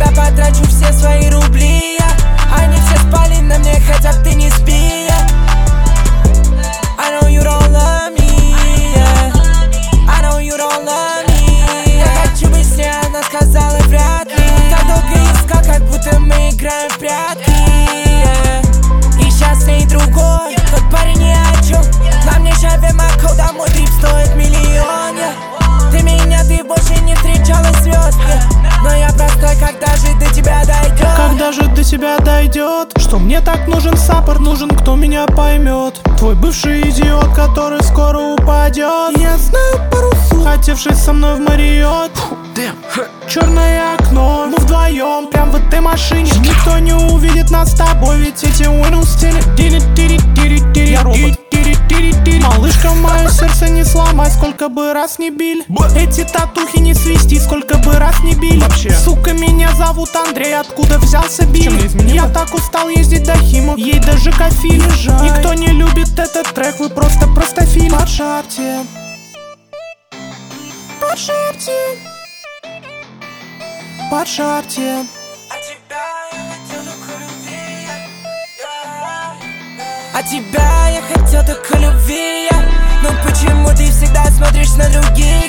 тебя потрачу все свои рубли. Они все спали на мне, хотя ты не спи. I know you don't love me, yeah. I know you don't love me. Я хочу быть с ней, она сказала вряд ли. Так долго искал, как будто мы играем в прятки, yeah. И сейчас с ней другой, тот парень ни о чем. На мне шавема кода, мой трип стоит миллион, yeah. Ты меня, ты больше не встречала звезд, yeah. Но я простой, когда же до тебя дойдет? Когда же до тебя дойдет? Что мне так нужен саппорт, нужен кто меня поймет. Твой бывший идиот, который скоро упадет. Я знаю пару слов, хотевший со мной в Мариот. Черное окно, мы вдвоем, прям в этой машине. Никто не увидит нас с тобой, ведь эти Windows стили. Я робот. Малышка, мое сердце не сломать, сколько бы раз не били. Эти татухи не свести, сколько бы раз не били. Вообще. Сука, меня зовут Андрей, откуда взялся Билли? Я так устал ездить до Химок, ей даже кофили. Никто не любит этот трек, вы просто простофили. Подшарьте, подшарьте, подшарьте. А тебя я хотел только любви, но почему ты всегда смотришь на других?